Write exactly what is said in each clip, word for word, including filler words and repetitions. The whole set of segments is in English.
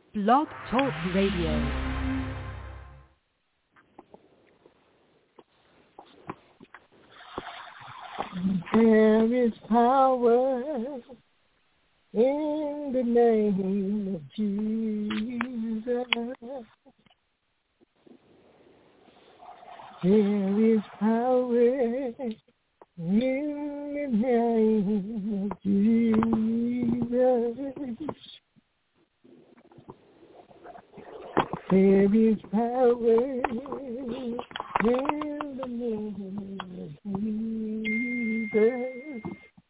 Blog Talk Radio. There is power in the name of Jesus. There is power in the name of Jesus. There is power in the name of Jesus.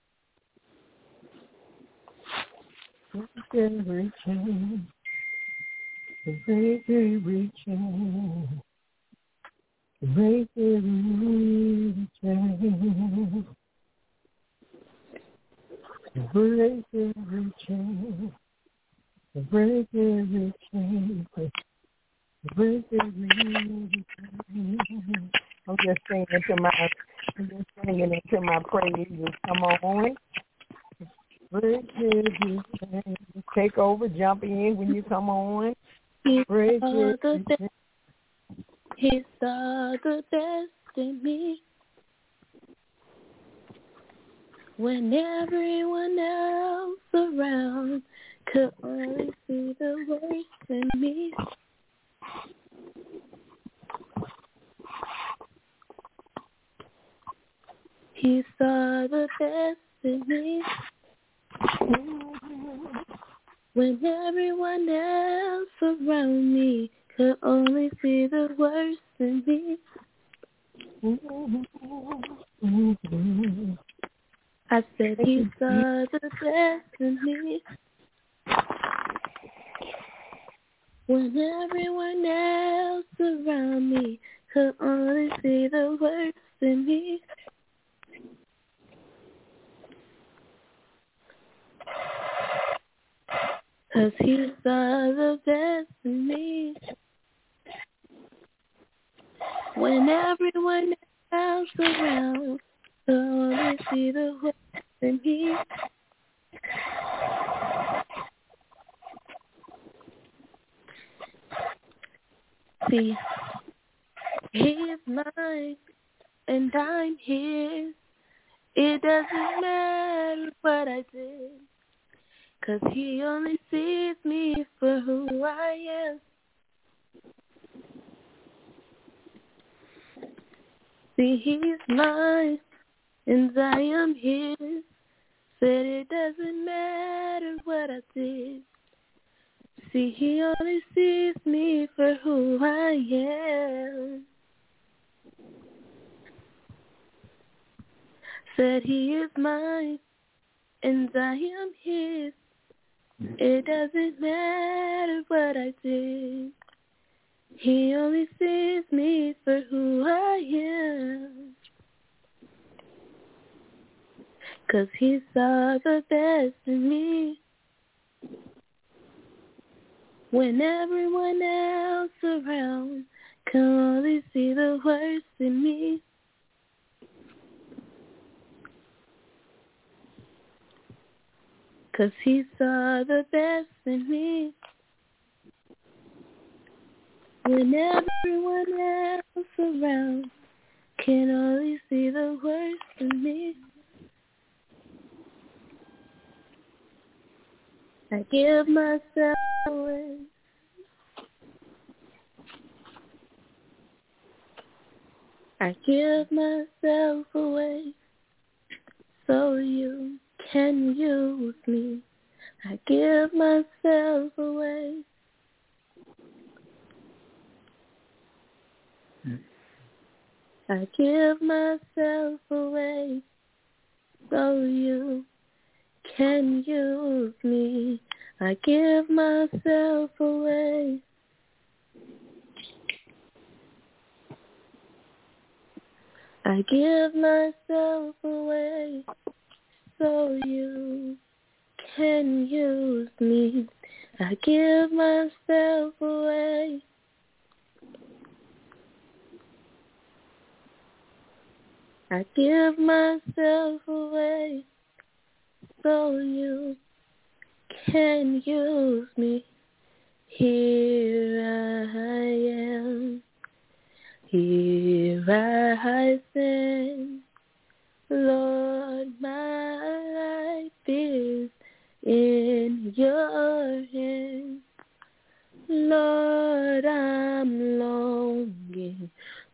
Break every chain, break every chain, break every chain, break every chain, break every chain. Break every chain. I'm just singing into my, I'm just singing into my praises. Come on. Break every chain. Take over, jump in when you come on. He Break saw the every best. He saw the best in me when everyone else around could only see the worst in me. He saw the best in me when everyone else around me could only see the worst in me. I said he saw the best in me when everyone else around me could only see the worst in me. Cause he saw the best in me when everyone else around could only see the worst in me. See, he's mine and I'm his. It doesn't matter what I did, 'cause he only sees me for who I am. See, he's mine and I am his. Said it doesn't matter what I did. See, he only sees me for who I am. Said he is mine and I am his. It doesn't matter what I did. He only sees me for who I am. 'Cause he saw the best in me when everyone else around can only see the worst in me. Cause he saw the best in me when everyone else around can only see the worst in me. I give myself away. I give myself away so you can use me. I give myself away. I give myself away so you can use me. I give myself away. I give myself away so you can use me. I give myself away. I give myself away so you can use me. Here I am, here I stand. Lord, my life is in your hands. Lord, I'm longing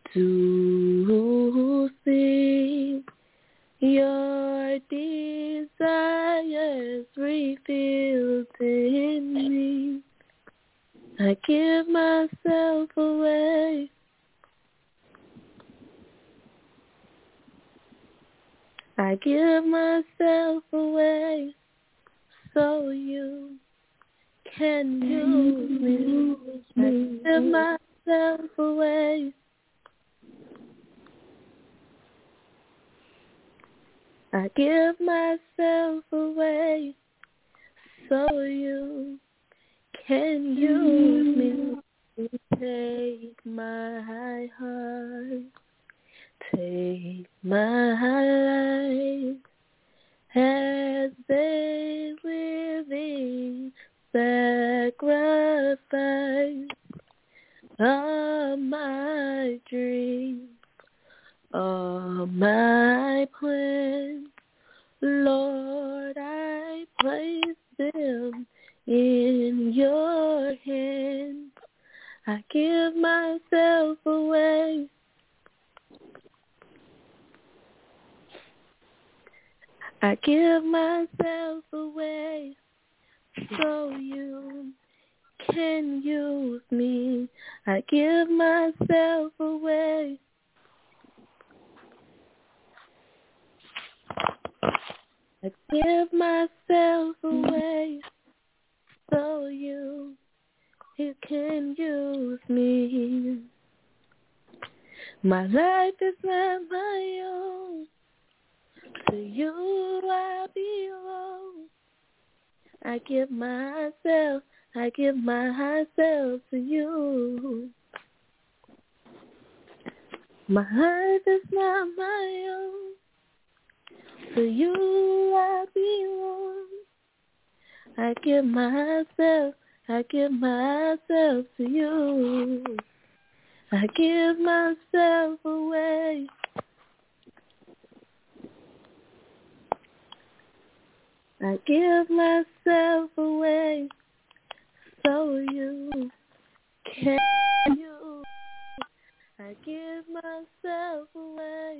to see your desires revealed in me. I give myself away. I give myself away so you can use me. I give myself away. I give myself away so you can use me. Take my heart, take my life as a living sacrifice of my dreams, of my plans. Lord, I place them in your hands. I give myself away. I give myself away so you can use me. I give myself away. I give myself away so you, you can use me. My life is not my own. To you I belong. I give myself, I give myself to you. My life is not my own. To you I belong. I give myself, I give myself to you. I give myself away. I give myself away so you can you. I give myself away.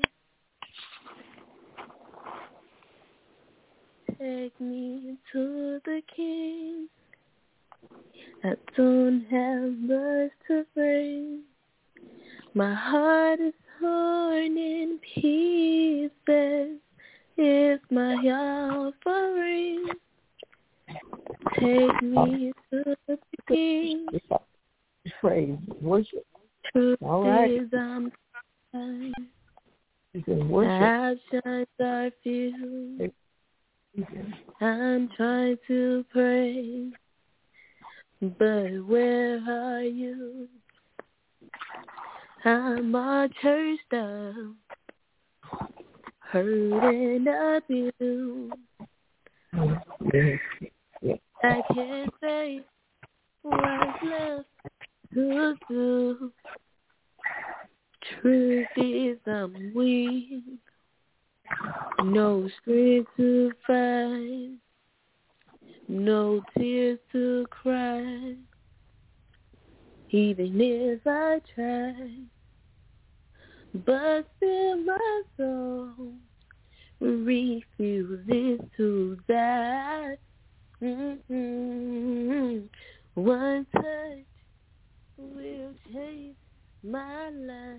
Take me to the King. I don't have much to bring. My heart is torn in pieces. It's my offering. Take me to the King. Praise, worship. Truth All right. is I'm trying. You can worship. Actions are few. I'm trying to pray, but where are you? I'm all churched up, hurting abused. I can't say what's left to do. Truth is I'm weak, no strength to fight, no tears to cry. Even if I try, but still my soul refuses to die. Mm-hmm. One touch will change my life.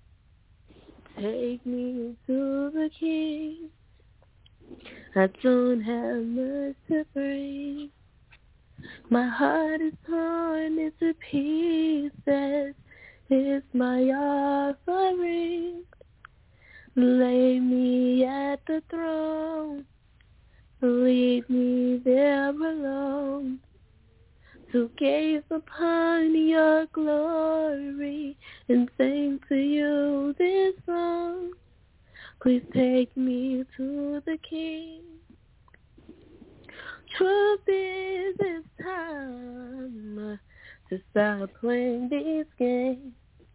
Take me to the King. I don't have much to bring. My heart is torn into pieces. It's my offering. Lay me at the throne. Leave me there alone to gaze upon your glory and sing to you this song. Please take me to the King. Truth is it's time to stop playing these games.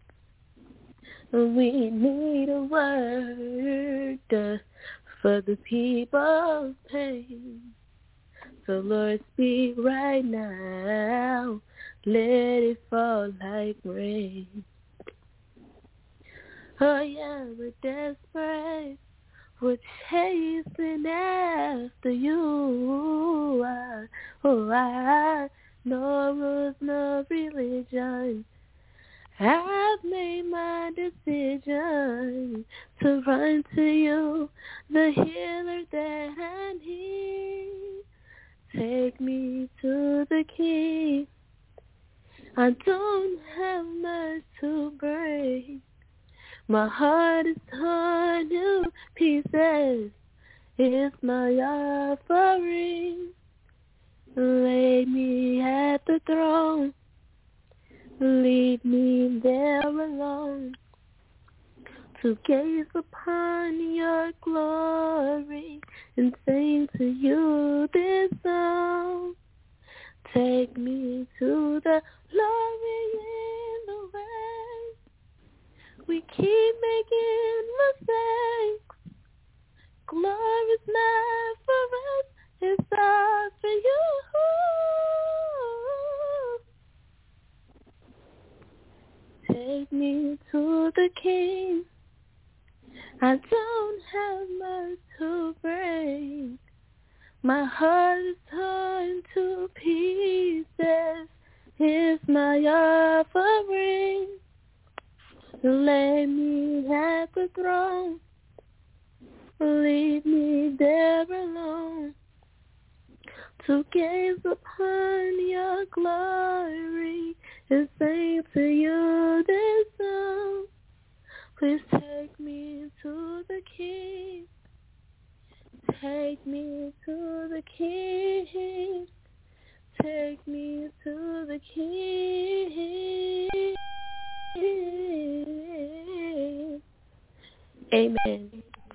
We need a word uh, for the people's pain. So Lord, speak right now. Let it fall like rain. Oh yeah, we're desperate. We're chasing after you. I, oh, I, no rules, no religion. I've made my decision to run to you, the healer that I need. Take me to the King. I don't have much to break. My heart is torn to pieces. It's my offering. Lay me at the throne. Leave me there alone to gaze upon your glory and sing to you this song. Take me to the glory in the way. We keep making mistakes. Glory's not for us, it's all for you. Take me to the King. I don't have much to bring. My heart is torn to pieces. It's my offering. Lay me at the throne. Leave me there alone to gaze upon your glory and sing to you this song. Please take me to the King. Take me to the King. Take me to the King. Amen.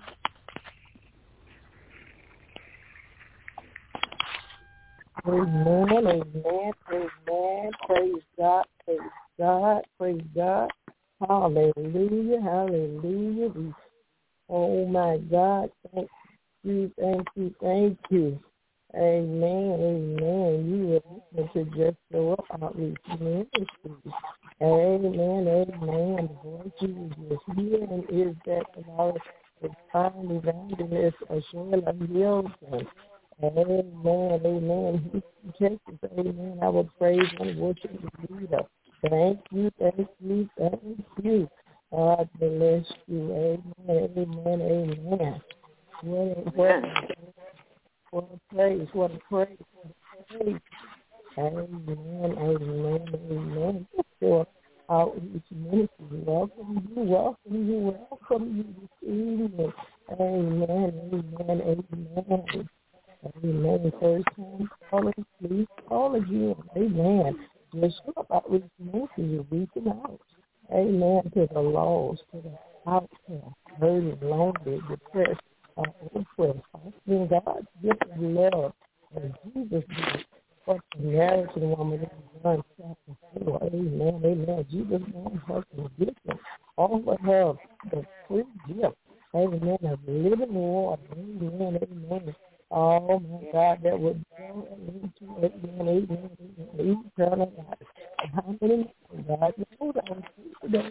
Amen, amen, amen. Praise God, praise God, praise God. Hallelujah, hallelujah. Oh, my God, thank you, thank you, thank you. Amen, amen. You were listening to Just Show Up Outreach Ministry. Amen, amen. The voice you were just hearing is that of our fine evangelist, Ashela Hilton. Amen, amen. Houston, Texas, amen. I will praise and worship the leader. Thank you, thank you, thank you. God bless you. Amen, amen, amen. What a, what a, what a praise, what a praise, what a praise. Amen, amen, amen. For Outreach Ministry, welcome you, welcome you, welcome you this evening. Amen, amen, amen. Amen. First time calling, please call again. Amen. Just show up Outreach Ministry, you're reaching out. Amen. To the lost, to the outcast, hurting, lonely, depressed, uh, oppressed. Asking God's gift of love and Jesus did for the Samaritan woman in John chapter four. Amen. Amen. Jesus wants her condition. Offer her the free gift. Amen. Of living water. Amen. Amen. Oh, my God, that would go into amen, amen, amen, eternal life. How many God knows our today?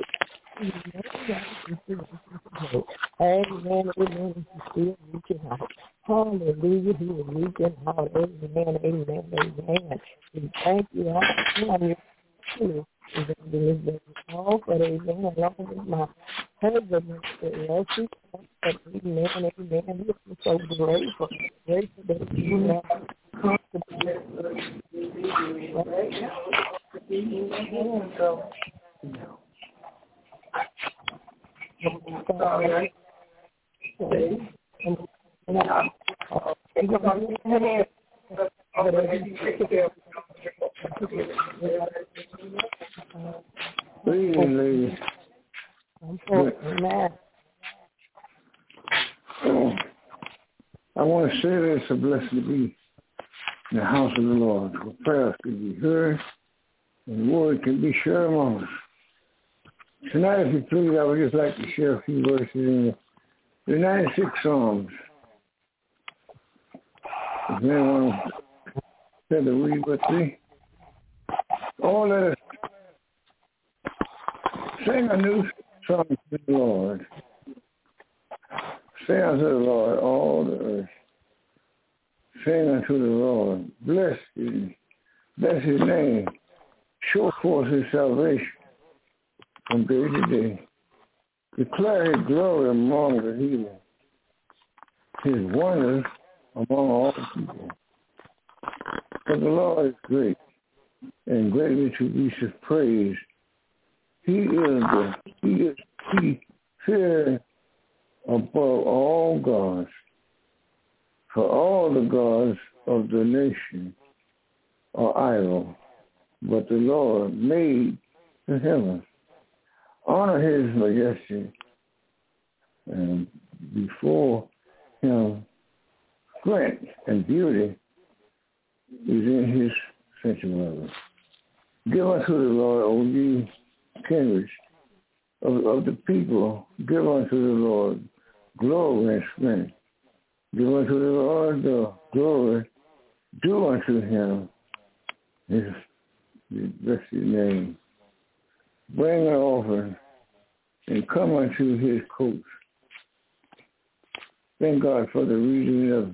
Amen, amen, he's still reaching out. Hallelujah, he is reaching out. Amen, amen, amen. We thank you all for your all for amen, along with my husband, Mister Elsie. Amen, amen. We're so grateful. Grateful that you have come to be right now. So, Ladies. Amen. I want to say that it's a blessing to be in the house of the Lord. The prayers can be heard And the word can be shared among us. Tonight, if you please, I would just like to share a few verses in the, the ninety-six Psalms. If anyone said to read with me, all let us sing a new song to the Lord. Sing unto the Lord, all the earth. Sing unto the Lord. Bless him. Bless his name. Show forth his salvation from day to day. Declare his glory among the heathen. His wonders among all people. For the Lord is great and greatly to be praised. He is the he is he feared above all gods. For all the gods of the nation are idle, but the Lord made the heavens. Honor his majesty, and before him strength and beauty is in his sanctuary. Give unto the Lord, O ye kindreds of, of the people, give unto the Lord glory and strength. Give unto the Lord the glory, do unto him his, his blessed name. Bring an offering and come unto his courts. Thank God for the reading of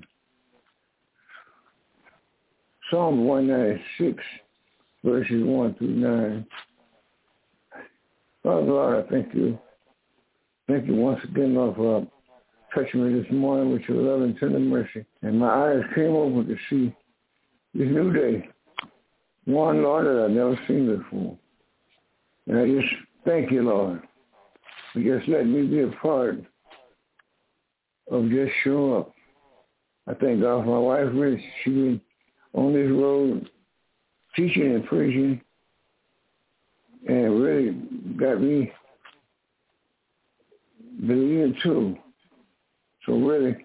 Psalm one ninety-six, verses one through nine. Father God, I thank you. Thank you once again, Lord, for touching me this morning with your love and tender mercy. And my eyes came open to see this new day. One, Lord, that I've never seen before. And I just thank you, Lord, for just letting me be a part of just showing up. I thank God for my wife, Rich. She's been on this road teaching and preaching and really got me believing too. So really,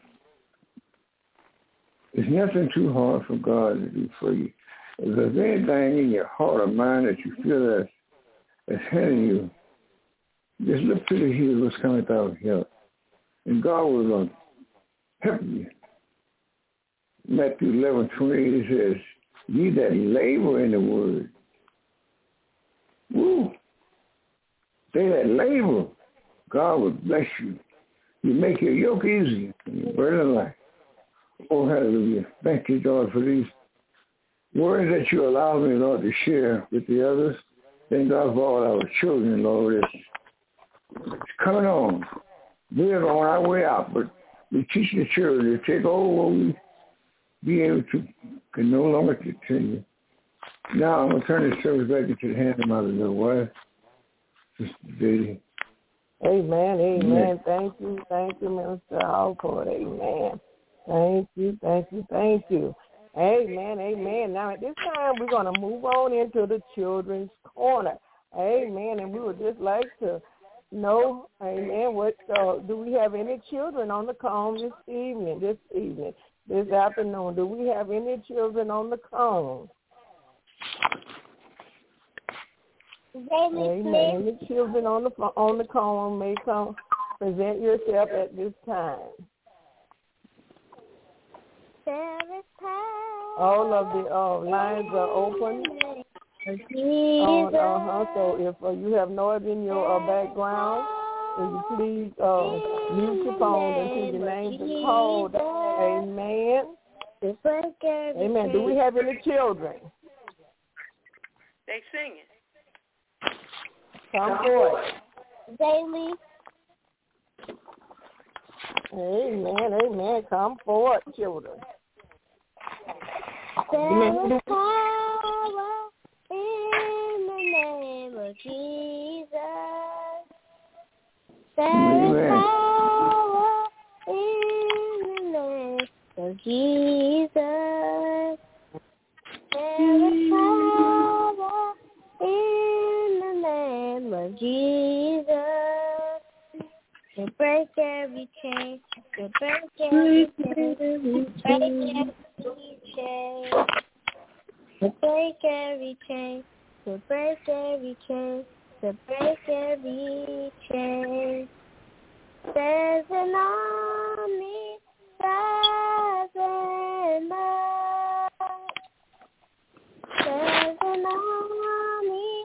it's nothing too hard for God to do for you. If there's anything in your heart or mind that you feel that that's hindering you, just look to the hills what's coming out of help. And God will uh, help you. Matthew eleven twenty-eight says, ye that labor in the word. Woo! They that labor, God will bless you. You make your yoke easy and your burden light. Oh, hallelujah. Thank you, God, for these words that you allow me, Lord, to share with the others. Thank God for all our children, Lord. It's, it's coming on. We're on our way out, but we teach the children to take over what we be able to can no longer continue. Now I'm going to turn this service back into the hand of my little wife, Sister Betty. Amen, amen. Amen. Thank you, thank you, Minister Alford. Amen. Thank you, thank you, thank you. Amen, amen. Now at this time we're going to move on into the children's corner. Amen. And we would just like to know, amen, what uh, do we have any children on the cone this evening, this evening, this afternoon? Do we have any children on the cone? Amen. Any children on the on the cone may come present yourself at this time. All of the uh, lines are open. Uh, uh-huh. So if uh, you have noise in your uh, background, will you please uh, mute your phone until your names are called. Amen. Amen. Do we have any children? They singing. Come forward. Daily. Amen, amen. Come forward, children. There is power in the name of Jesus. There is power in the name of Jesus. There is power in the name of Jesus. To break every chain, to break every chain, to break every chain, to break every chain, to break every chain, to break every chain. There's an army rising up. There's an army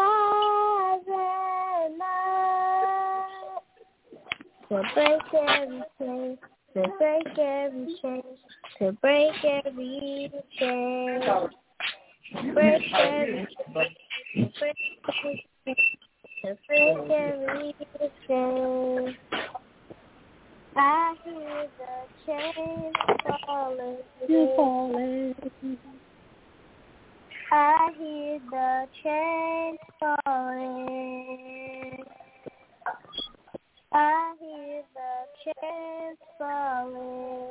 rising up to break every chain, to break every chain, to break every chain, break every chain, break every chain, to break every chain. I hear the chains falling, falling. I hear the chains falling. I hear the chains falling.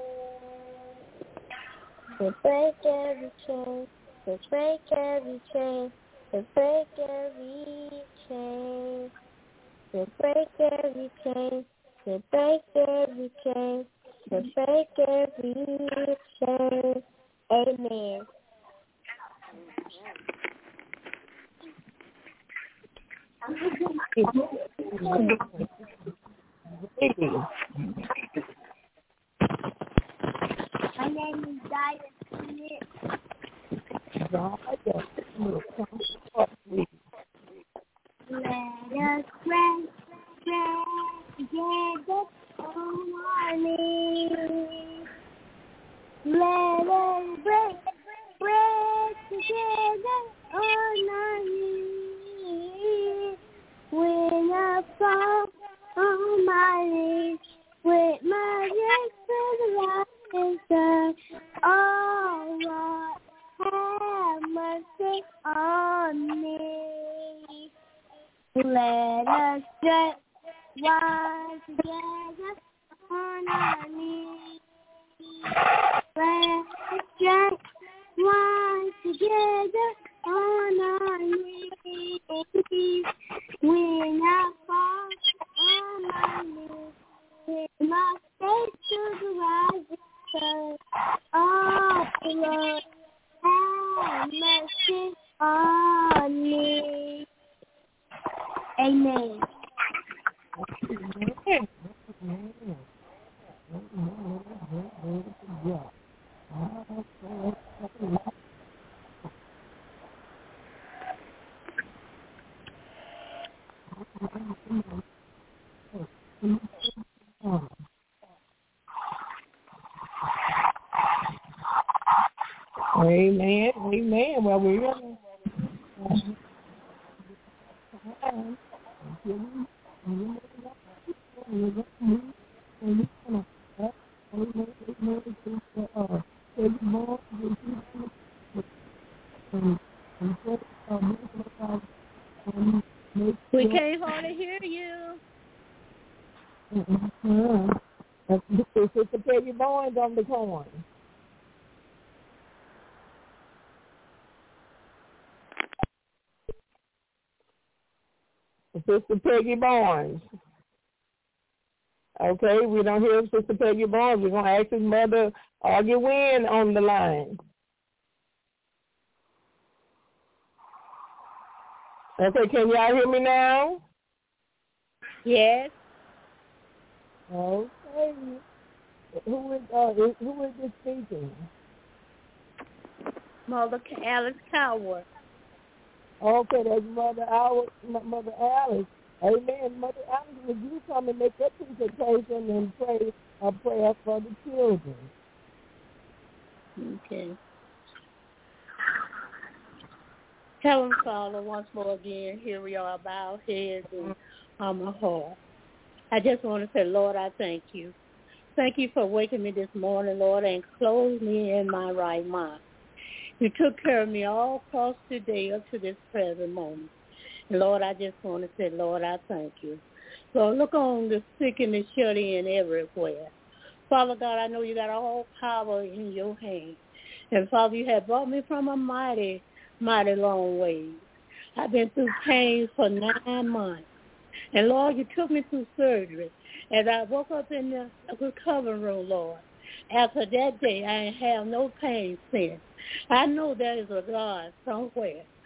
To break every chain, to break every chain, to break every chain, to break every chain, to break every chain, to break every chain. Amen. My name is Diane Smith. Let us pray, pray together on our knees. Let us break, break together on our knees. When I fall on my knees, with my hands to the light and sun, oh Lord, have mercy on me. Let us stretch wide together on our knees. Let us stretch wide together on our knees. When I fall on my knees, with my face to the rising sun, oh Lord, have mercy on me. Amen. Amen. Amen. Well, we're going We can't hardly hear you. Mm-hmm. That's Sister Peggy Barnes on the corn. Sister Peggy Barnes. Okay, we don't hear Sister Peggy Barnes. We're going to ask his mother, Argue Wynn, on the line. Okay, can y'all hear me now? Yes. Okay. Who is uh who is this speaking? Mother Alice Coward. Okay, that's Mother Alice. Mother Alice. Amen. Mother Alice, would you come and make that presentation and pray a prayer for the children? Okay. Heavenly Father, once more again, here we are, bow heads and on my heart. I just want to say, Lord, I thank you. Thank you for waking me this morning, Lord, and clothe me in my right mind. You took care of me all across the day up to this present moment. And Lord, I just want to say, Lord, I thank you. Lord, look on the sick and the shut in everywhere. Father God, I know you got all power in your hand. And Father, you have brought me from a mighty, mighty long way. I've been through pain for nine months. And Lord, you took me through surgery. As I woke up in the recovery room, Lord, after that day, I ain't have no pain since. I know there is a God somewhere.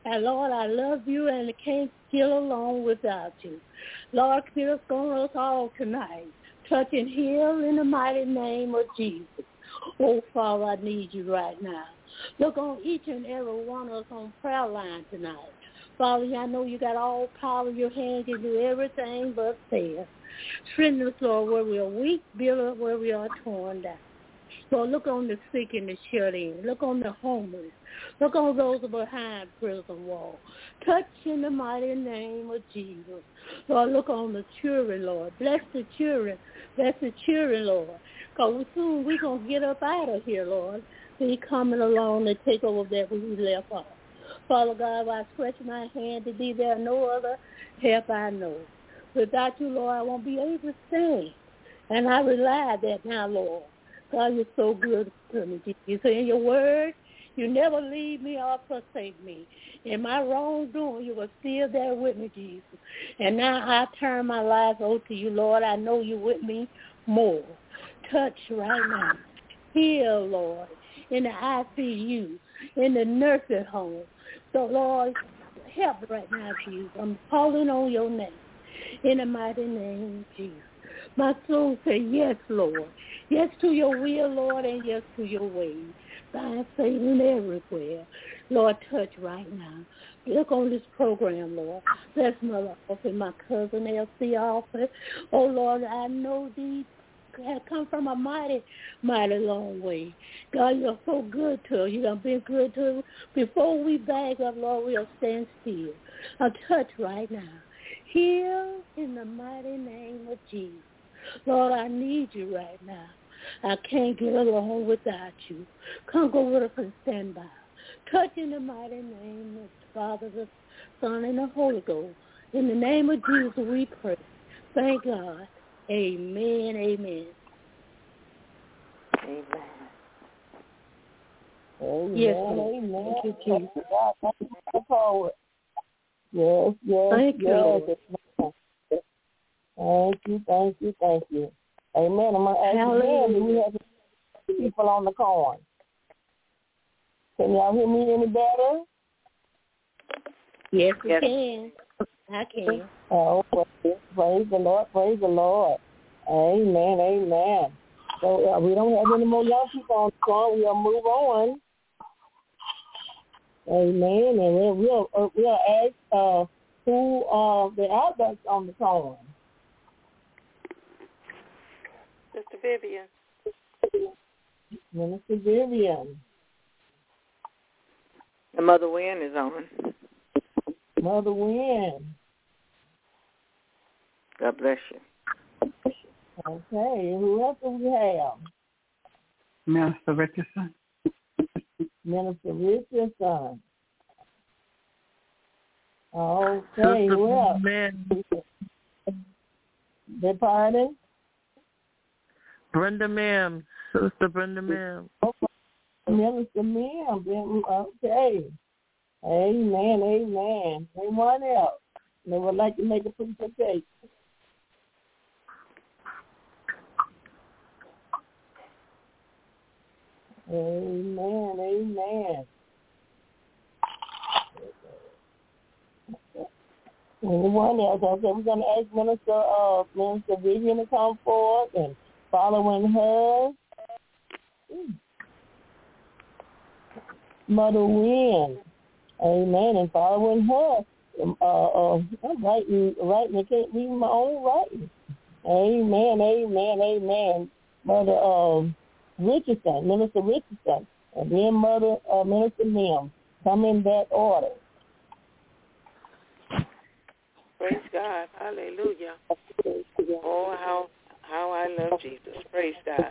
And, Lord, I love you and can't get along without you. Lord, keep us on us all tonight. Touch and heal in the mighty name of Jesus. Oh, Father, I need you right now. Look on each and every one of us on prayer line tonight. Father, I know you got all power in your hands. You do everything but fail. Strengthen us, Lord, where we are weak, build us where we are torn down. Lord, look on the sick and the shut in. Look on the homeless. Look on those behind prison walls. Touch in the mighty name of Jesus. Lord, look on the children, Lord. Bless the children. Bless the children, Lord. Because soon we're going to get up out of here, Lord. Be coming along to take over that we left off. Father God, I stretch my hand to be there. No other help I know. Without you, Lord, I won't be able to stand. And I rely that now, Lord. God, you're so good to me. You say in your word, you never leave me or forsake me. In my wrongdoing, you were still there with me, Jesus. And now I turn my life over to you, Lord. I know you're with me more. Touch right now. Heal, Lord, in the I C U, in the nursing home. So, Lord, help right now, Jesus. I'm calling on your name. In the mighty name of Jesus. My soul say, yes, Lord. Yes to your will, Lord, and yes to your way. Bind Satan everywhere. Lord, touch right now. Look on this program, Lord. Bless Mother Often, my cousin, L C Often. Oh, Lord, I know these have come from a mighty, mighty long way. God, you're so good to us. You done been good to us. Before we back up, Lord, we'll stand still. I'll touch right now. Heal in the mighty name of Jesus. Lord, I need you right now. I can't get along without you. Come go with us and stand by. Touch in the mighty name of the Father, the Son, and the Holy Ghost. In the name of Jesus we pray. Thank God. Amen, amen. Amen. Amen, yes, amen. Thank you, Jesus. God, thank you for forward. Yes, yes, thank yes. You. Thank you, thank you, thank you. Amen. I'm going to ask you again, do we have people on the call? Can y'all hear me any better? Yes, we yes. can. I can. Oh, praise the Lord, praise the Lord. Amen, amen. So uh, we don't have any more young people on the call. We'll move on. Amen. And we'll, we'll, uh, we'll ask uh, who uh, the elders on the call. Sister Vivian. Minister Vivian. And Mother Wynn is on. Mother Wynn. God bless you. Okay, who else do we have? Minister Richardson. Minister Richardson. Okay, Sister who else? Man. The pardon? Brenda Mims. Sister Brenda Mims. Okay. Minister Mims. Okay. Amen, amen. Anyone else that would like to make a presentation? Amen, amen. Anyone else? Okay, we're going to ask Minister, uh, Minister Vivian to come forward and following her. Mother Wynn. Amen. And following her. Uh, uh, I'm writing, writing. I can't read my own writing. Amen, amen, amen. Mother um, Richardson, Minister Richardson, and then Mother uh, Minister Mims. Come in that order. Praise God. Hallelujah. Oh, how how I love Jesus. Praise God.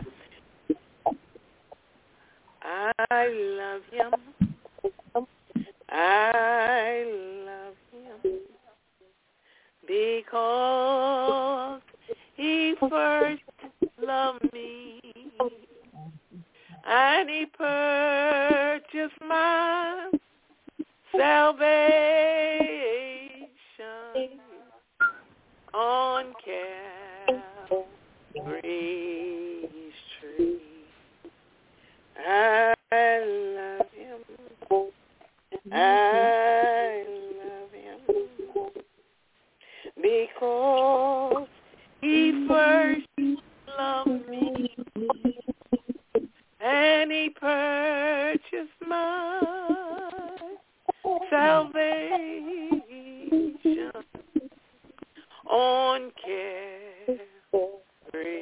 I love him. I love him because he first loved me and he purchased my salvation on Calvary's tree. I love him. I salvation on Calvary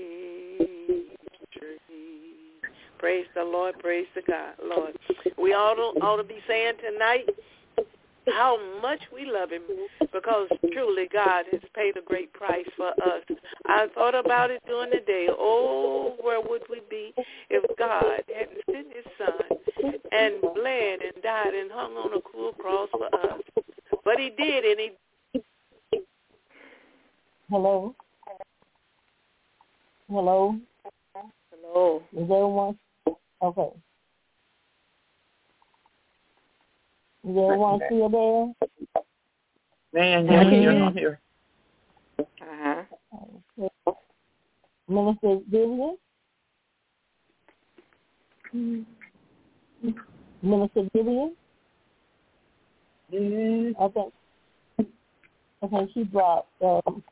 tree. Praise the Lord, praise the God, Lord. We ought to, ought to be saying tonight how much we love him, because truly God has paid a great price for us. I thought about it during the day. Oh, where would we be if God hadn't sent his son and bled and died and hung on a cruel cross for us? But he did, and he... Hello? Hello? Hello? Is everyone... Okay. Is everyone still there? Man, yeah, Okay. you're not here. Uh-huh. Okay. Minister Vivian? Minister Vivian? Yes. I think, I think she dropped um,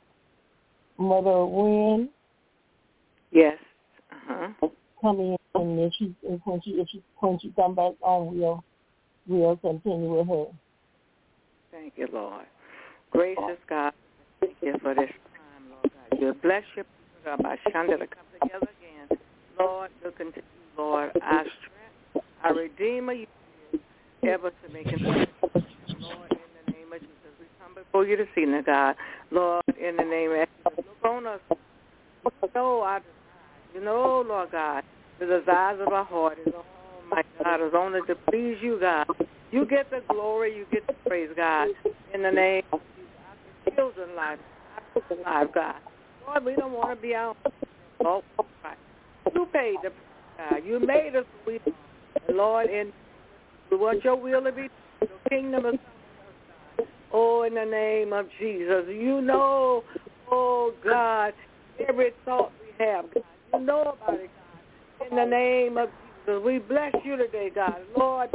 Mother Wynn. Yes. Uh-huh. Come in, and if she, if when she, if she, when she come back on, we'll, we'll continue with her. Thank you, Lord. Gracious God, thank you for this time, Lord God. You bless your people, God, by Shanda to come together again. Lord, look into you, Lord, our strength, our Redeemer, you ever to make him. Lord, in the name of Jesus, we come before you this evening, God. Lord, in the name of Jesus, look on us. You know our desires. You know, Lord God, the desires of our heart is, oh, my God, is only to please you, God. You get the glory, you get the praise, God, in the name of Jesus. Our children's life, our life, God. Lord, we don't want to be out. Oh, right. You paid the price, God. You made us who we are. And Lord, in we want your will to be done. Your kingdom is coming. Oh, in the name of Jesus. You know, oh, God, every thought we have, God. You know about it, God. In the name of Jesus, we bless you today, God. Lord,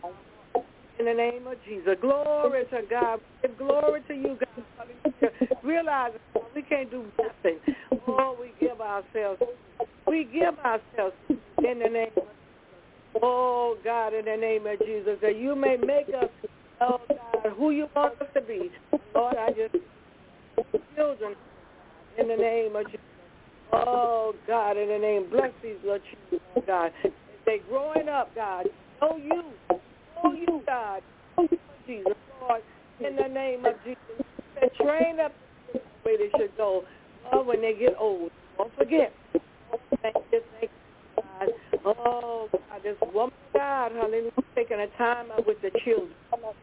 in the name of Jesus, glory to God. Give glory to you, God. Hallelujah. Realize we can't do nothing. Oh, we give ourselves. We give ourselves in the name of Jesus. Oh, God, in the name of Jesus, that you may make us, oh, God, who you want us to be. Lord, I just, children, in the name of Jesus. Oh, God, in the name, bless these little children, God. As they growing up, God, know you, know you, God, know you, Jesus, Lord, in the name of Jesus. They train up the way they should go, Lord, when they get old. Don't forget. Oh, thank you, thank you, God. Oh, God, this woman, God, hallelujah, taking a time out with the children. All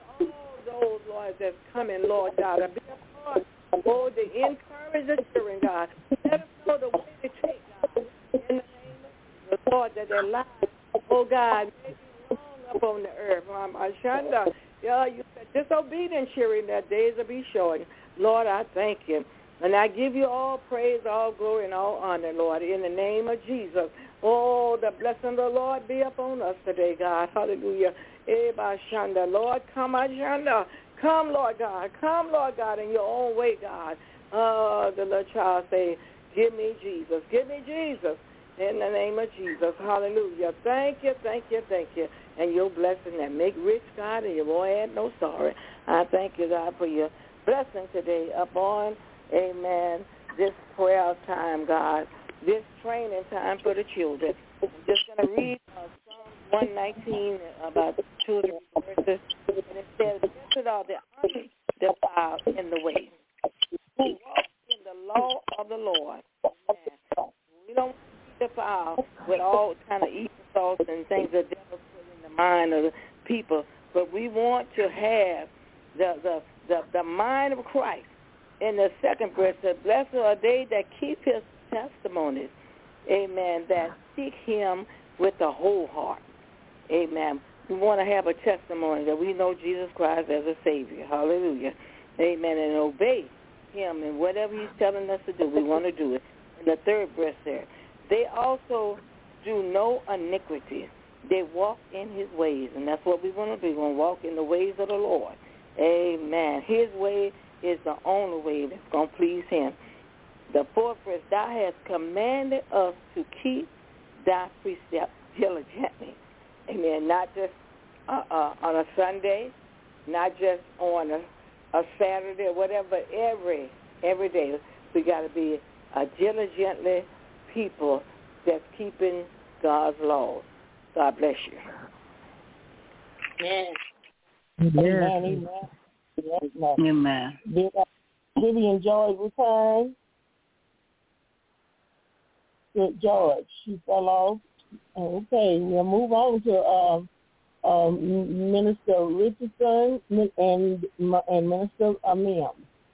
those, Lord, that's coming, Lord, God, be a part. Oh, they encourage the children, God. Let us know the way they take, God. In the name of the Lord, that their lives, oh, God, may be long up on the earth. Um, Ashanda, yeah, you said disobedient children, their days will be short. Lord, I thank you. And I give you all praise, all glory, and all honor, Lord, in the name of Jesus. Oh, the blessing of the Lord be upon us today, God. Hallelujah. Eba Shanda. Lord, come, Ashanda. Come, Lord God. Come, Lord God, in your own way, God. Uh, the little child say, give me Jesus. Give me Jesus. In the name of Jesus. Hallelujah. Thank you, thank you, thank you. And your blessing that make rich, God, and you won't add no sorrow. I thank you, God, for your blessing today upon, amen, this prayer time, God, this training time for the children. I'm just going to read uh, Psalm one nineteen, about two or three verses, and it says, blessed are the undefiled in the way, who walk in the law of the Lord. Amen. We don't want to be defiled with all kind of evil thoughts and things the devil put in the mind of the people, but we want to have the the, the, the mind of Christ. In the second verse, says, blessed are they that keep his testimonies, amen, that seek him with the whole heart. Amen. We want to have a testimony that we know Jesus Christ as a Savior. Hallelujah. Amen. And obey him in whatever he's telling us to do. We want to do it. In the third verse there, they also do no iniquity. They walk in his ways. And that's what we want to do. We want to walk in the ways of the Lord. Amen. His way is the only way that's going to please him. The fourth verse, thou hast commanded us to keep thy precepts diligently. Amen. Not just uh, uh, on a Sunday, not just on a, a Saturday or whatever, but every, every day we got to be a diligently people that's keeping God's laws. God bless you. Yes. Yes. Amen. Amen. Yes, Amen. Did, uh, did he enjoy his return? Good George. She fell off. Okay, we'll move on to um, um, Minister Richardson and and Minister Amim.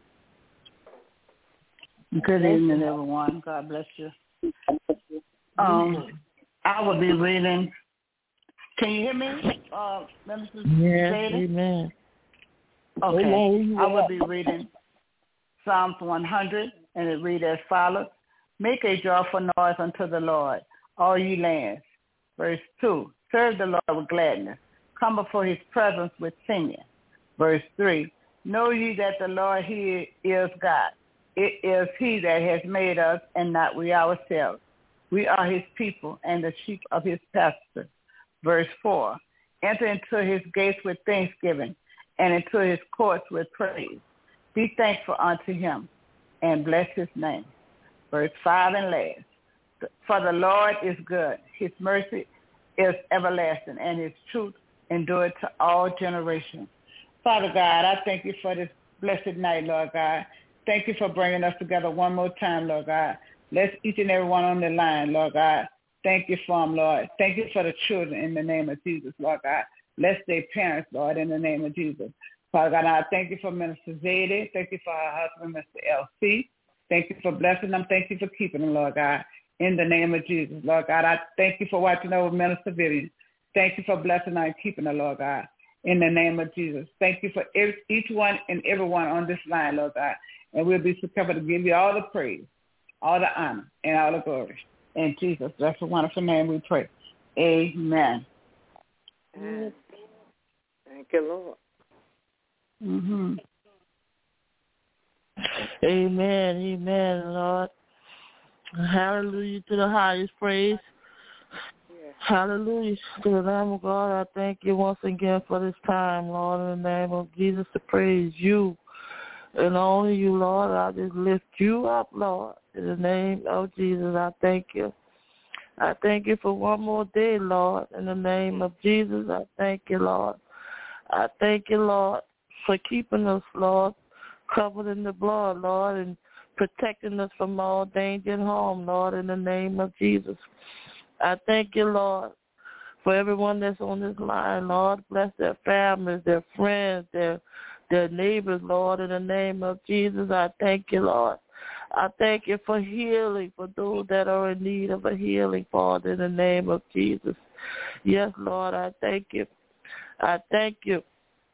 Good evening, everyone. God bless you. Um, I will be reading. Can you hear me, uh, Minister Yes, Jada? amen. Okay. Amen. I will be reading Psalms one hundred, and it reads as follows. Make a joyful noise unto the Lord, all ye lands. Verse two, serve the Lord with gladness. Come before his presence with singing. Verse three, know ye that the Lord, he is God. It is he that has made us and not we ourselves. We are his people and the sheep of his pasture. Verse four, enter into his gates with thanksgiving and into his courts with praise. Be thankful unto him and bless his name. Verse five and last, for the Lord is good. His mercy is everlasting, and his truth endureth to all generations. Father God, I thank you for this blessed night, Lord God. Thank you for bringing us together one more time, Lord God. Bless each and every one on the line, Lord God. Thank you for them, Lord. Thank you for the children in the name of Jesus, Lord God. Bless their parents, Lord, in the name of Jesus. Father God, I thank you for Minister Zadie. Thank you for her husband, Mister L C. Thank you for blessing them. Thank you for keeping them, Lord God, in the name of Jesus. Lord God, I thank you for watching over Minister Vivian. Thank you for blessing her and keeping her, Lord God, in the name of Jesus. Thank you for every, each one and everyone on this line, Lord God. And we'll be so careful to give you all the praise, all the honor, and all the glory. In Jesus, that's a wonderful name we pray. Amen. Amen. Thank you, Lord. Mm-hmm. Amen, amen, Lord. Hallelujah to the highest praise. Yes. Hallelujah to the Lamb of God. I thank you once again for this time, Lord, in the name of Jesus, to praise you. And only you, Lord, I just lift you up, Lord. In the name of Jesus, I thank you. I thank you for one more day, Lord. In the name of Jesus, I thank you, Lord. I thank you, Lord, for keeping us, Lord, covered in the blood, Lord, and protecting us from all danger and harm, Lord, in the name of Jesus. I thank you, Lord, for everyone that's on this line, Lord. Bless their families, their friends, their their neighbors, Lord, in the name of Jesus. I thank you, Lord. I thank you for healing for those that are in need of a healing, Father, in the name of Jesus. Yes, Lord, I thank you. I thank you,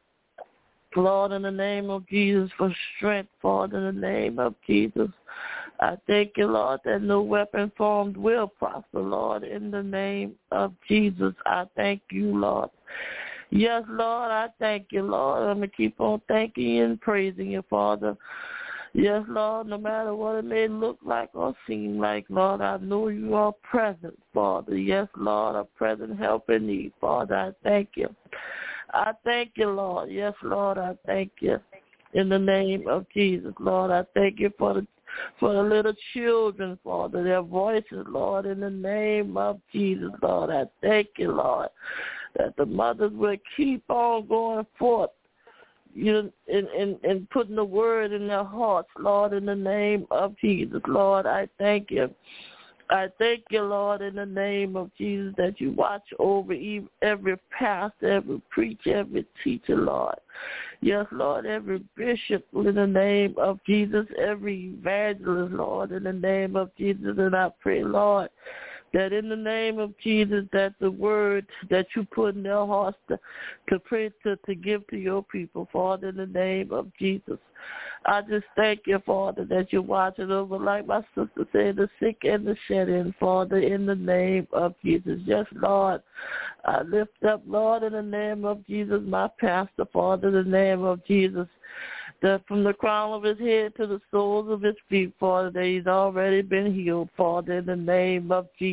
Lord, in the name of Jesus, for strength, Father, in the name of Jesus. I thank you, Lord, that no weapon formed will prosper, Lord, in the name of Jesus. I thank you, Lord. Yes, Lord, I thank you, Lord. I'm going to keep on thanking you and praising you, Father. Yes, Lord, no matter what it may look like or seem like, Lord, I know you are present, Father. Yes, Lord, a present help in need, Father. I thank you. I thank you, Lord. Yes, Lord, I thank you. In the name of Jesus, Lord, I thank you for the for the little children, Father, their voices, Lord, in the name of Jesus, Lord. I thank you, Lord, that the mothers will keep on going forth, you know, and, and, and putting the word in their hearts, Lord, in the name of Jesus, Lord. I thank you. I thank you, Lord, in the name of Jesus, that you watch over every pastor, every preacher, every teacher, Lord. Yes, Lord, every bishop in the name of Jesus, every evangelist, Lord, in the name of Jesus. And I pray, Lord, that in the name of Jesus, that the word that you put in their hearts to, to pray to, to give to your people, Father, in the name of Jesus. I just thank you, Father, that you're watching over, like my sister said, the sick and the shed-in, Father, in the name of Jesus. Yes, Lord, I lift up, Lord, in the name of Jesus, my pastor, Father, in the name of Jesus, that from the crown of his head to the soles of his feet, Father, that he's already been healed, Father, in the name of Jesus.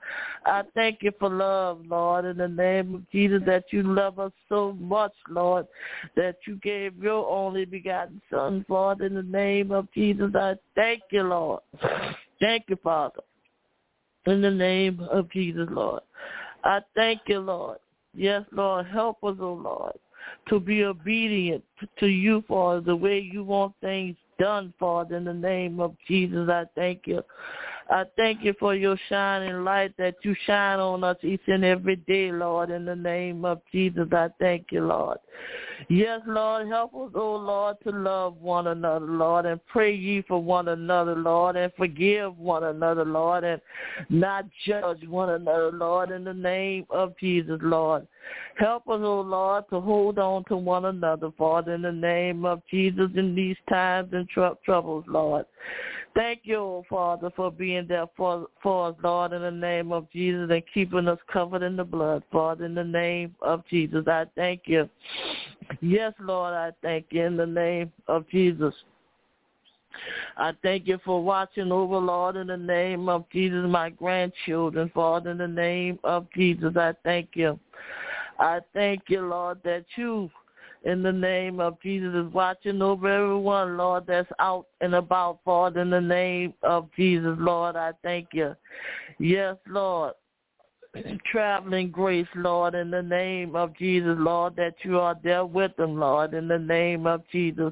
I thank you for love, Lord, in the name of Jesus, that you love us so much, Lord, that you gave your only begotten Son, Lord, in the name of Jesus. I thank you, Lord. Thank you, Father, in the name of Jesus, Lord. I thank you, Lord. Yes, Lord, help us, oh Lord, to be obedient to you, Father, the way you want things done, Father, in the name of Jesus. I thank you. I thank you for your shining light that you shine on us each and every day, Lord, in the name of Jesus. I thank you, Lord. Yes, Lord, help us, oh Lord, to love one another, Lord, and pray ye for one another, Lord, and forgive one another, Lord, and not judge one another, Lord, in the name of Jesus, Lord. Help us, oh Lord, to hold on to one another, Father, in the name of Jesus, in these times and tr- troubles, Lord. Thank you, oh Father, for being there for, for us, Lord, in the name of Jesus, and keeping us covered in the blood, Father, in the name of Jesus. I thank you. Yes, Lord, I thank you in the name of Jesus. I thank you for watching over, Lord, in the name of Jesus, my grandchildren, Father, in the name of Jesus. I thank you. I thank you, Lord, that you, in the name of Jesus, is watching over everyone, Lord, that's out and about, Father, in the name of Jesus, Lord. I thank you. Yes, Lord. Traveling grace, Lord, in the name of Jesus, Lord, that you are there with them, Lord, in the name of Jesus.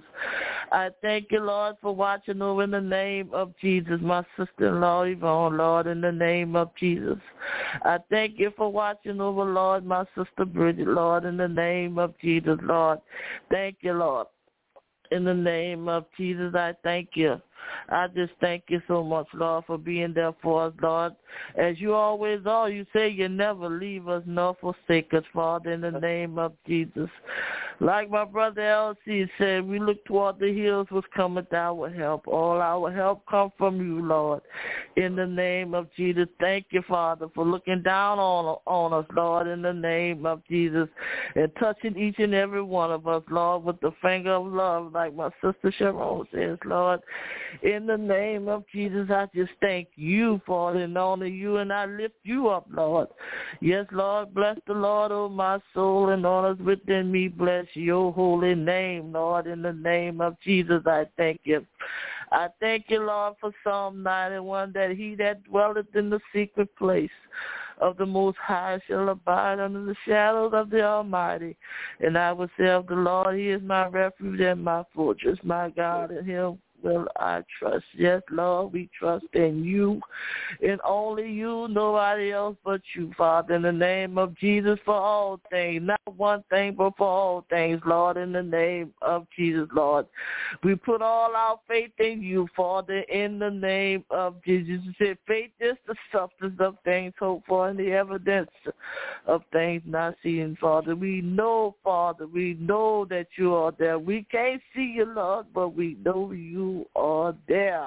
I thank you, Lord, for watching over in the name of Jesus, my sister-in-law Yvonne, Lord, in the name of Jesus. I thank you for watching over, Lord, my sister Bridget, Lord, in the name of Jesus, Lord. Thank you, Lord. In the name of Jesus, I thank you. I just thank you so much, Lord, for being there for us, Lord. As you always are, you say you never leave us nor forsake us, Father, in the name of Jesus. Like my brother L C said, we look toward the hills which cometh our help. All our help come from you, Lord. In the name of Jesus, thank you, Father, for looking down on, on us, Lord, in the name of Jesus, and touching each and every one of us, Lord, with the finger of love, like my sister Sharon says, Lord. In the name of Jesus, I just thank you, Father, and honor you, and I lift you up, Lord. Yes, Lord, bless the Lord, oh my soul, and all that's within me. Bless your holy name, Lord. In the name of Jesus, I thank you. I thank you, Lord, for Psalm ninety-one, that he that dwelleth in the secret place of the Most High shall abide under the shadows of the Almighty. And I will say of the Lord, he is my refuge and my fortress, my God, in him will I trust. Yes, Lord, we trust in you, and only you, nobody else but you, Father, in the name of Jesus, for all things, not one thing, but for all things, Lord, in the name of Jesus, Lord. We put all our faith in you, Father, in the name of Jesus. You said faith is the substance of things hoped for and the evidence of things not seen, Father. We know, Father, we know that you are there. We can't see you, Lord, but we know you are there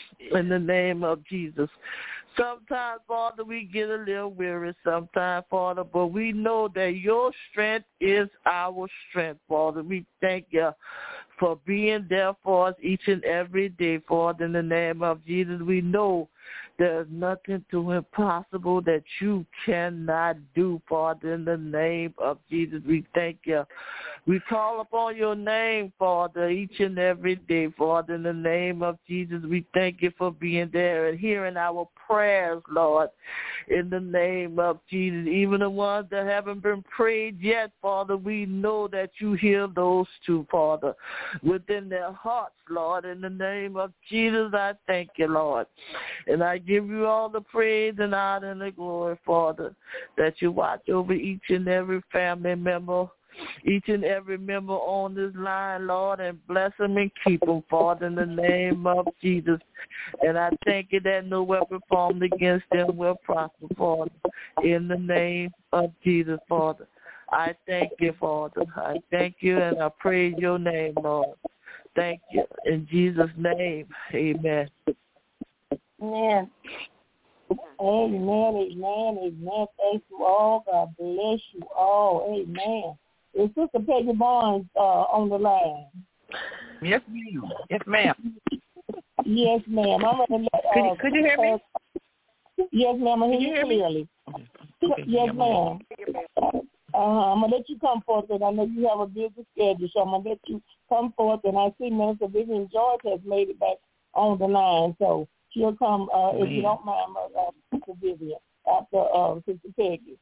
in the name of Jesus. Sometimes, Father, we get a little weary sometimes, Father, but we know that your strength is our strength, Father. We thank you for being there for us each and every day, Father, in the name of Jesus. We know there's nothing too impossible that you cannot do, Father, in the name of Jesus. We thank you. We call upon your name, Father, each and every day, Father, in the name of Jesus. We thank you for being there and hearing our prayers, Lord, in the name of Jesus. Even the ones that haven't been prayed yet, Father, we know that you hear those too, Father, within their hearts, Lord. In the name of Jesus, I thank you, Lord. And I give you all the praise and honor and the glory, Father, that you watch over each and every family member, each and every member on this line, Lord, and bless them and keep them, Father, in the name of Jesus. And I thank you that no weapon formed against them will prosper, Father, in the name of Jesus, Father. I thank you, Father. I thank you, and I praise your name, Lord. Thank you. In Jesus' name, amen. Amen. Amen, amen, amen. Thank you all. God bless you all. Amen. Is Sister Peggy Barnes uh, on the line? Yes, ma'am. Yes, ma'am. Yes, ma'am. I'm gonna let, uh, could, you, could you hear me? Yes, ma'am. I hear you clearly. Okay. Okay. Yes, yeah, ma'am. Uh-huh. I'm going to let you come forth, because I know you have a busy schedule, so I'm going to let you come forth, and I see Minister Vivian George has made it back on the line, so she'll come, uh, if you don't mind, uh, Sister Vivian, after uh, Sister Peggy.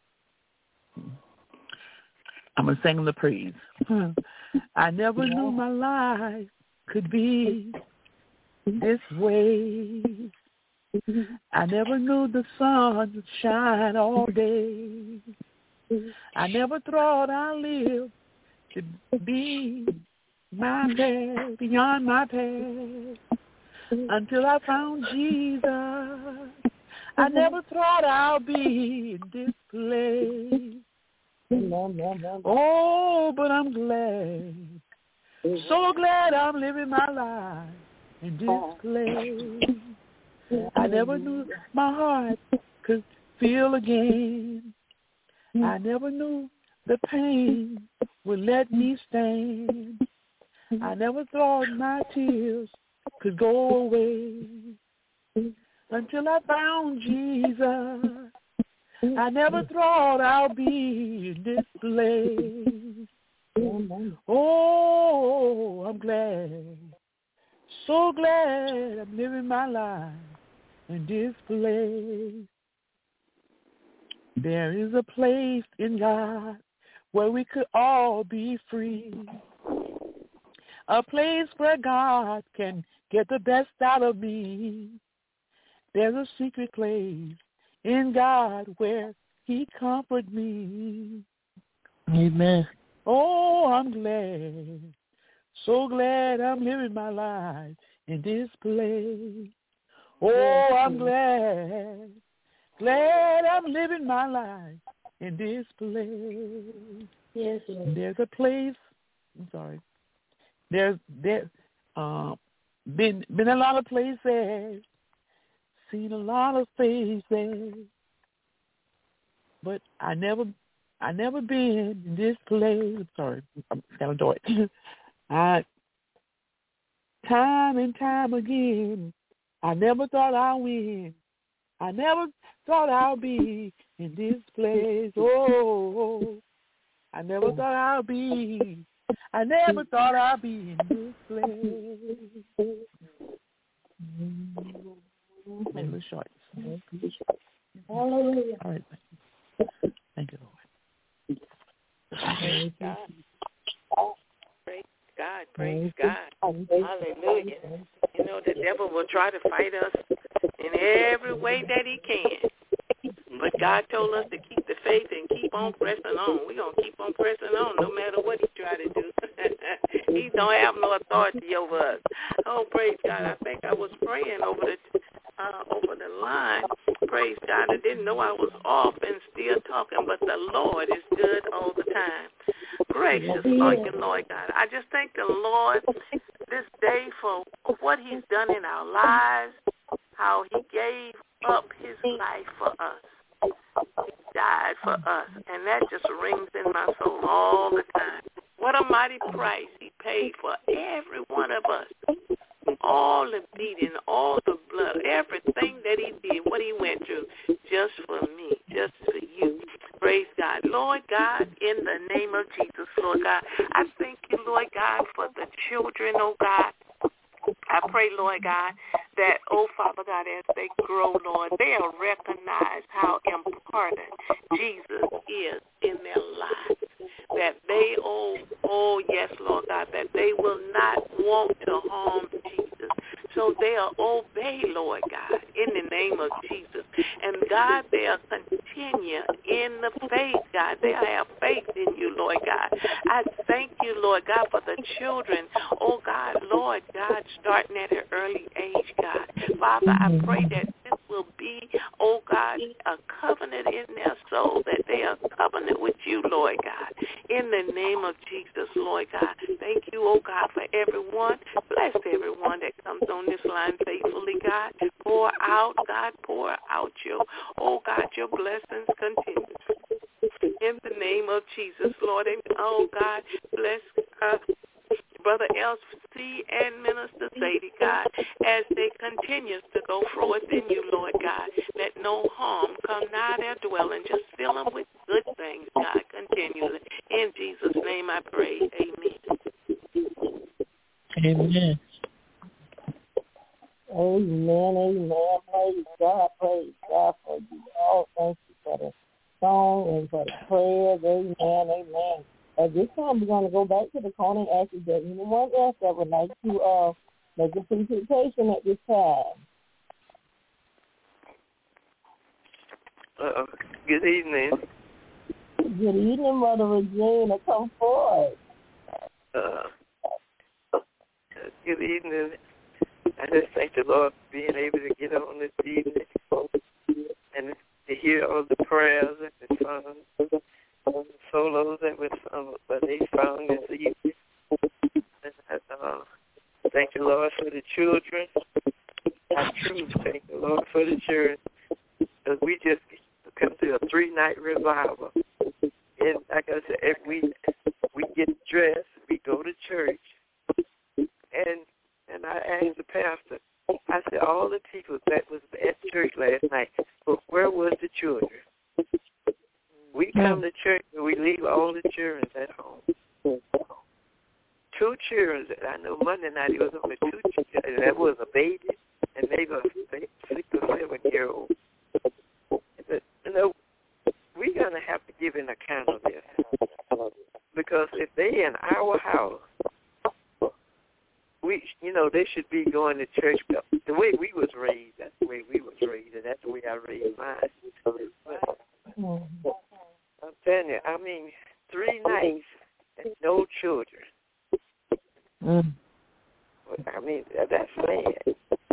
I'm going to sing the praise. I never yeah. knew my life could be this way. I never knew the sun would shine all day. I never thought I'd live to be my past, beyond my past, until I found Jesus. I never thought I'd be in this place. Oh, but I'm glad, so glad I'm living my life in this place. I never knew my heart could feel again. I never knew the pain would let me stand. I never thought my tears could go away until I found Jesus. I never thought I'd be in this place. Oh, I'm glad, so glad I'm living my life in this place. There is a place in God where we could all be free. A place where God can get the best out of me. There's a secret place in God where he comforts me. Amen. Oh, I'm glad, so glad I'm living my life in this place. Oh, I'm glad, glad I'm living my life in this place. Yes, Lord. There's a place, I'm sorry, there's there, uh, been, been a lot of places, seen a lot of faces, but I never, I never been in this place. Sorry, I'm kind of dark. I, time and time again, I never thought I'd win. I never thought I'd be in this place. Oh, I never thought I'd be. I never thought I'd be in this place. Made a little short. Hallelujah. All right. Thank you, Lord. Praise God. Praise God. Praise God. Hallelujah. You know, the devil will try to fight us in every way that he can. But God told us to keep the faith and keep on pressing on. We're going to keep on pressing on no matter what he try to do. He don't have no authority over us. Oh, praise God. I think I was praying over the uh, over the line. Praise God. I didn't know I was off and still talking, but the Lord is good all the time. Gracious, Lord, Lord God. I just thank the Lord this day for what he's done in our lives, how he gave up his life for us. He died for us, and that just rings in my soul all the time. What a mighty price he paid for every one of us. All the beating, all the blood, everything that he did, what he went through, just for me, just for you. Praise God. Lord God, in the name of Jesus, Lord God, I thank you, Lord God, for the children, oh God. I pray, Lord God, that, oh, Father God, as they grow, Lord, they'll recognize how important Jesus is in their lives. That they, oh, oh, yes, Lord God, that they will not want to harm Jesus. So they'll obey, Lord God, in the name of Jesus. And, God, they'll continue in the faith, God. They'll have faith in you, Lord God. I thank you, Lord God, for the children, oh, God, Lord God, starting at an early age, God. Father, I pray that this will be, oh, God, a covenant in their soul, that they are covenant with you, Lord God. In the name of Jesus, Lord God. Thank you, oh, God, for everyone. Bless everyone that comes on this line faithfully, God. Pour out, God, pour out your, oh, God, your blessings continue. In the name of Jesus, Lord. And, oh, God, bless uh, Brother L C C and Minister Sadie, God, as they continue to go forth in you, Lord God. Let no harm come nigh their dwelling. Just fill them with good things, God, continually. In Jesus' name I pray. Amen. Amen. Amen, amen. Praise God, praise God for you all. Thank you for the song and for the prayers. Amen, amen. At this time, we're going to go back to the corner and ask if there's anyone else that would like to uh, make a presentation at this time. Uh, good evening. Good evening, Mother Regina. Come forward. Uh, good evening. I just thank the Lord for being able to get on this evening and to hear all the prayers and the songs, the solos that were sung, but they sung this evening. And I uh, thank the Lord for the children. I truly thank the Lord for the children, because we just come to a three-night revival. And like I said, if we we get dressed, we go to church, and and I asked the pastor, I said, all the people that was at church last night, but where was the children? We come to church and we leave all the children at home. Two children, I know Monday night it was only two children, and that was a baby and maybe a six or seven year old. You know, we're going to have to give an account of this, because if they in our house, we, you know, they should be going to church. The way we was raised, that's the way we was raised, and that's the way I raised mine. But I'm telling you, I mean, three nights and no children. Mm. I mean, that's sad.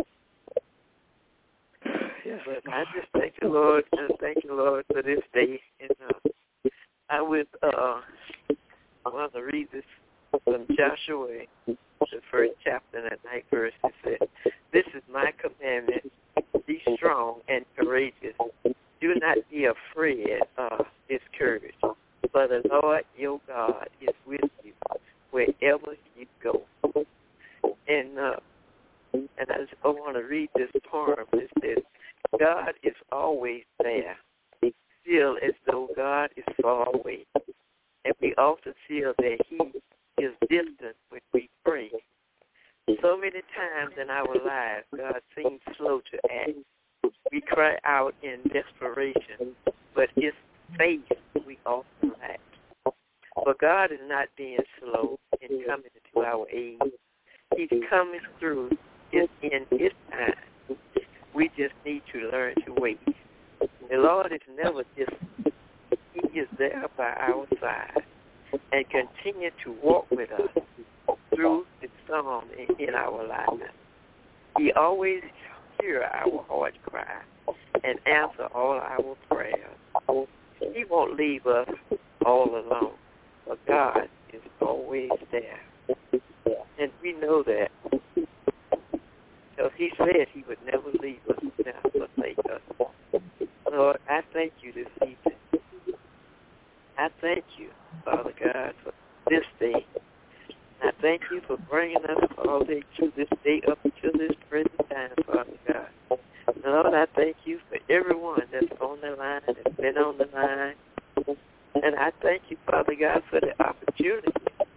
Yes. But I just thank the Lord, and thank the Lord for this day. And uh, I would uh, want to read this from Joshua, the first chapter and that ninth verse. It said, "This is my commandment: be strong and courageous. Do not be afraid or discouraged, for the Lord your God is with you wherever you go." And uh, and I, just, I want to read this poem. It says, "God is always there. We feel as though God is far away, and we often feel that He is distant when we pray. So many times in our lives, God seems slow to act. We cry out in desperation, but His faith we often lack. But God is not being slow in coming to our aid. He's coming through in His time. We just need to learn to wait. The Lord is never distant. He is there by our side and continue to walk with us through the storm in, in our lives. He always hears our heart cry and answer all our prayers. He won't leave us all alone, but God is always there. And we know that because He said He would never leave us and forsake us. Lord, I thank you this evening. I thank you, Father God, for this day. I thank you for bringing us all day through this day up until this present time, Father God. Lord, I thank you for everyone that's on the line, that's been on the line. And I thank you, Father God, for the opportunity.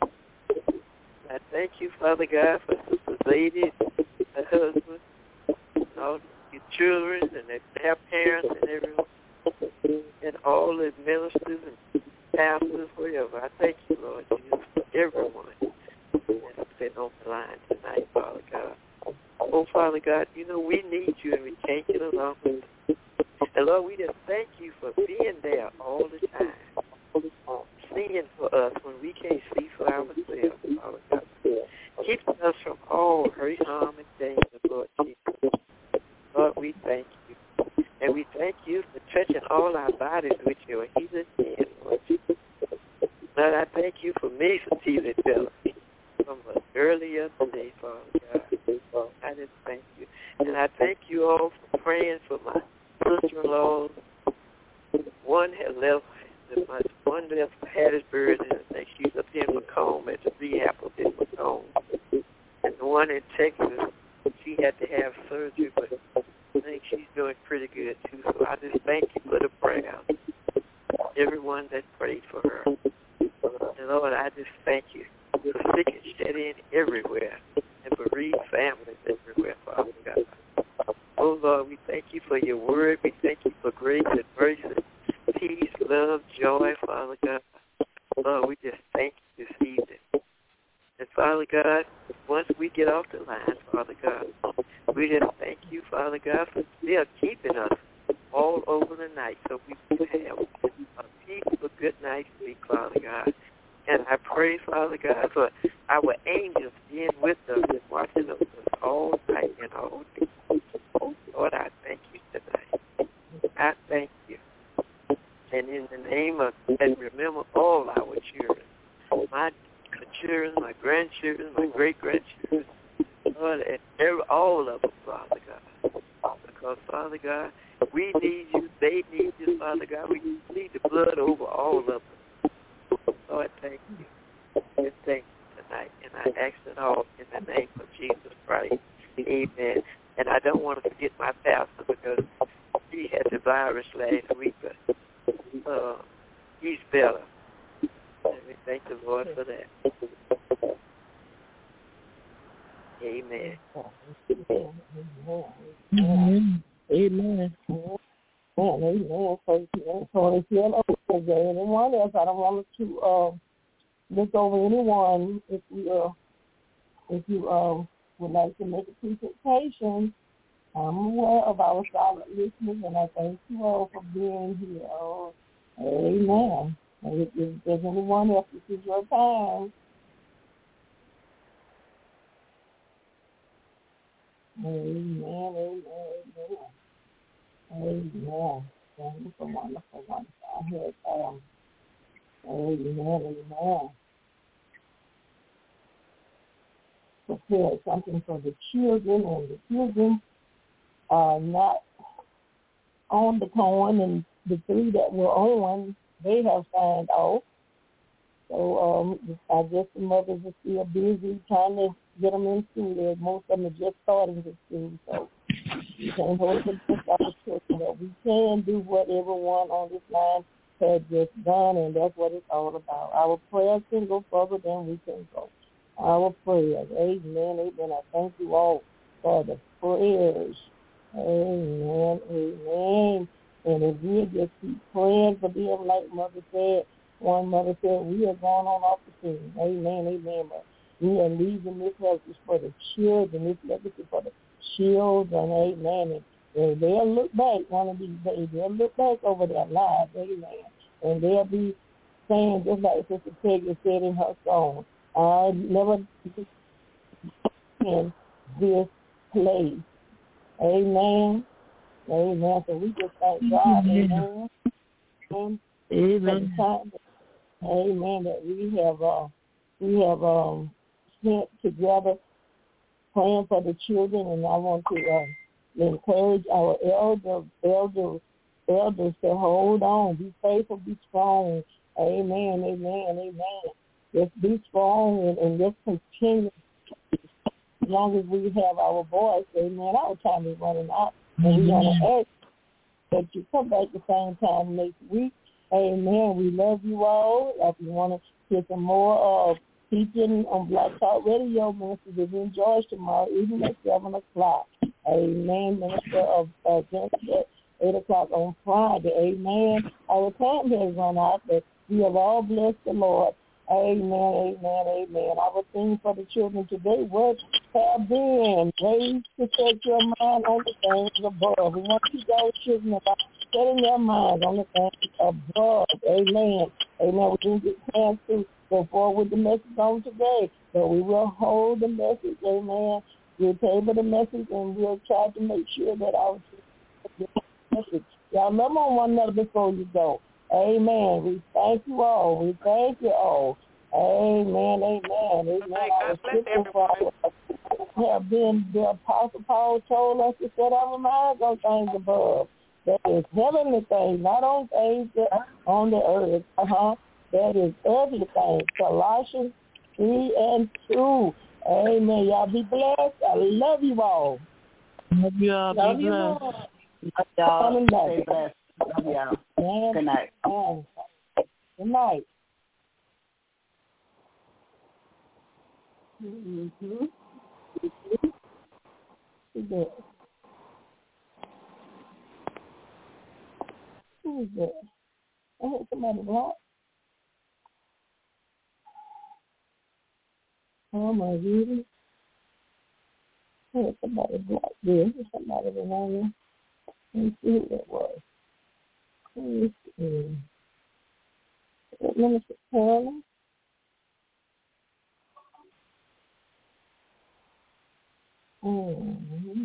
I thank you, Father God, for Sister Zadie, her husband, all your children and their parents and everyone, and all the ministers and pastors, whatever. I thank you, Lord Jesus, for everyone that's been on the line tonight, Father God. Oh, Father God, you know we need you and we can't get along with you. And Lord, we just thank you for being there all the time, seeing for us when we can't see for ourselves, Father God. Keeping us from all hurt, harm, and danger, Lord Jesus. Lord, we thank you. And we thank you for touching all our bodies with your healing hand, Lord Jesus. Lord, I thank you for me for healing ability from earlier today, Father God. I just thank you. And I thank you all for praying for my sister-in-law. One has left, my one left Hattiesburg, and I think she's up in Macomb at the rehab up in Macomb. one in Texas, she had to have surgery, but I think she's doing pretty good too. So I just thank you for the prayer. Everyone that prayed for her. And Lord, I just thank you for sick and shed in everywhere and bereaved families everywhere, Father God. Oh Lord, we thank you for your word. We thank you for grace and mercy, peace, love, joy, Father God. Lord, we just thank you this evening. And Father God, once we get off the line, Father God, we just thank you, Father God, for still keeping us all over the night so we can have a peaceful good night's sleep, Father God. And I pray, Father God, for our angels being with us and watching over us all night and all day. Lord, I thank you tonight. I thank you. And in the name of, and remember all our children, my children, my grandchildren, my great-grandchildren, Lord, and every, all of them, Father God. Because, Father God, we need you, they need you, Father God. We need the blood over all of them. Lord, thank you. And thank you tonight. And I ask it all in the name of Jesus Christ. Amen. And I don't want to forget my pastor because he had the virus last week, but uh, he's better. And we thank the Lord for that. Amen. Amen. Amen. Amen. Amen. So, so if you're over anyone else, I don't want to uh, look over anyone. If you uh, if you uh, would like to make a presentation, I'm aware of our silent listeners, and I thank you all for being here. Oh, amen. And if, if there's anyone else, this is your time. Amen. Amen. Amen. Amen. Thank you for wonderful ones. I heard, um, amen, amen. Prepare something for the children, and the children are not on the coin, and the three that were on, they have signed off. So um, I guess the mothers are still busy trying to get them in school. Most of them are just starting to school, so we can't hold them just out of children, but we can do what everyone on this line has just done, and that's what it's all about. Our prayers can go further than we can go. Our prayers, amen, amen. I thank you all for the prayers. Amen, amen. And if we just keep praying for them, like Mother said, one mother said, we are going on off the scene. Amen, amen. But we are leaving this legacy for the children, this legacy for the children, amen. And they'll look back one of these days. They'll look back over their lives, amen. And they'll be saying, just like Sister Peggy said in her song, I never in this place. Amen. Amen. So we just thank God, amen. Amen. Amen. Time, amen. That we have uh, we have um, spent together praying for the children, and I want to uh, encourage our elders, elders, elders to hold on, be faithful, be strong. Amen. Amen. Amen. Just be strong and, and just continue. As long as we have our voice, amen. Our time is running out, and we want to ask that you come back the same time next week. Amen. We love you all. If you want to hear some more of uh, teaching on Black Talk Radio, Minister Vivian George tomorrow evening at seven o'clock. Amen. Minister of uh, Genesis at eight o'clock on Friday. Amen. Our time has run out, but we have all blessed the Lord. Amen, amen, amen. Our theme for the children today was have been raised to set your mind on the things above. We want to teach our children about setting their minds on the things above. Amen. Amen. We didn't get a chance to go forward with the message on today, but we will hold the message. Amen. We'll table the message, and we'll try to make sure that our message. Y'all remember on one another before you go. Amen. We thank you all. We thank you all. Amen. Amen. Amen. Our scripture for have been the Apostle Paul told us to set our minds on things above. That is heavenly things, not on things that are on the earth. Uh-huh. That is earthly things. Colossians three and two. Amen. Y'all be blessed. I love you all. Love you all. Love Be you blessed. all. Love y'all. Stay blessed. Love y'all. Man. Good night. Man. Good night. Mm-hmm. Who's that? Who's that? I heard somebody block. Oh my goodness. I heard somebody block there. Somebody was on there. Let me see who that was. Who is it? Is it Minister Carolyn? Mm-hmm.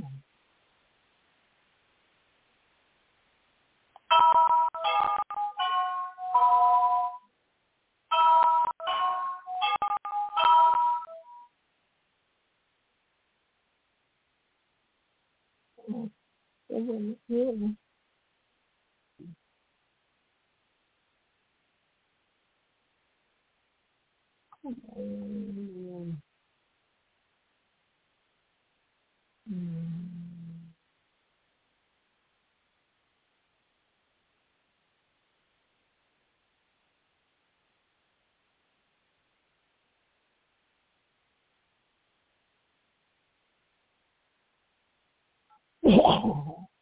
Mm-hmm. It wasn't healing. Mm-hmm. Mm-hmm.